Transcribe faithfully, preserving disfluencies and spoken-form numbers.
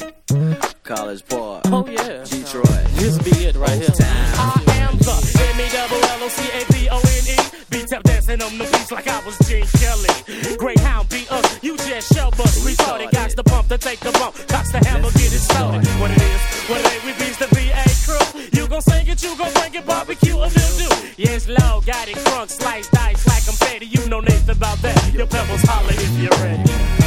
College Park. Oh yeah, Detroit. this be it right here. I am the M E double L O C A D O N E. Beat up dancing on the beats like I was Gene Kelly. Greyhound beat us, you just show us. Retarded, got the pump to take the bump. Cox the hammer, get it started. What it is, what it ain't, we beats the V A crew. You gon' sing it, you gon' bring it, barbecue a mildew. Yes, low, got it crunk, slice, dice like I'm petty. You know nothing about that. Your pebbles holler if you're ready.